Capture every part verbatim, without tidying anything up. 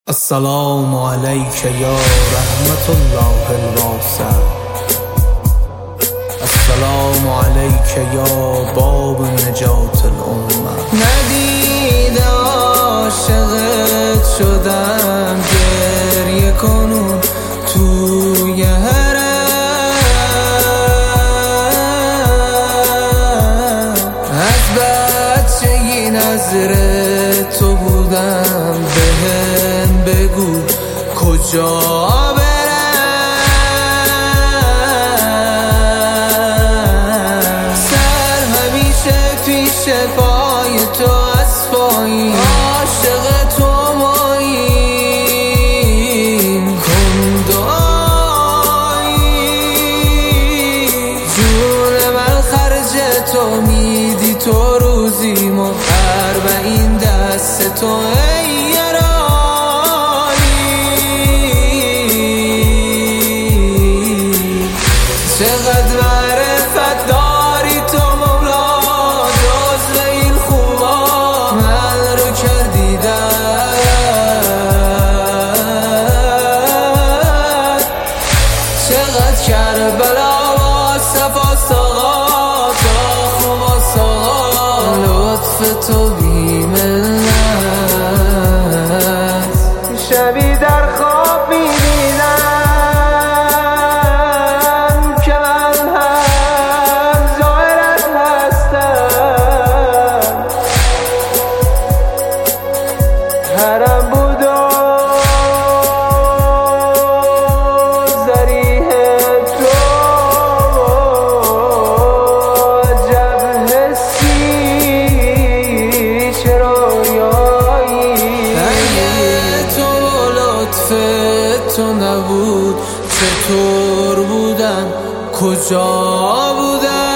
السلام عليك يا رحمة الله الواسع. السلام عليك يا باب نجات الأمة. ندید عاشقت شدم گریه کنون توی حرم. از بچگی نظر تو بودم، بهم بگو کجا برم. سر همیشه پیش پای تو از پایین، عاشق تو ماییم کن دعایی. جون من خرج تو میدی تو روزیمو، اربعین دست تو ای چقدر معرفت داری تو مولا، جزو این خوبا من رو کردی در. چقدر کربلا و صفا ساقا، تا خوبا ساقا لطف تو بی‌منت. شبی در خواب می‌بینم حرم بود و ذریح تو، عجب حسی چه رویایی. اگه تو لطف تو نبود چطور بودن، کجا بودن؟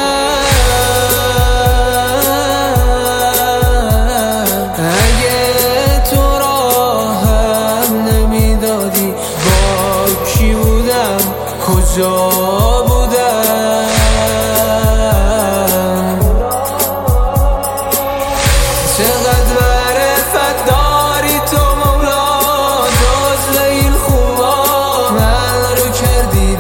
کجا بودم؟ چقدر معرفت داری تو مولا، جزو این خوبا من رو کردی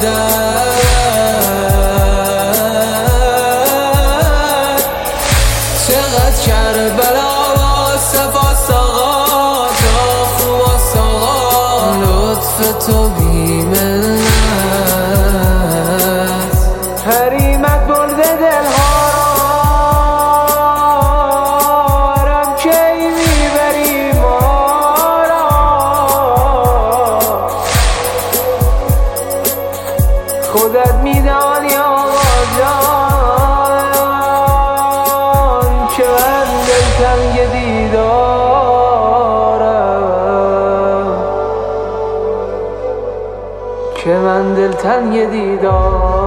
در. چقدر کربلا و صفا ساقا، تا خوبا ساقا لطف تو بی‌منت. حریمت برده دلها را، کی میبری ما را؟ خودت میدانی آقا جان که من دلتنگ دیدارم، که من دلتنگ دیدارم.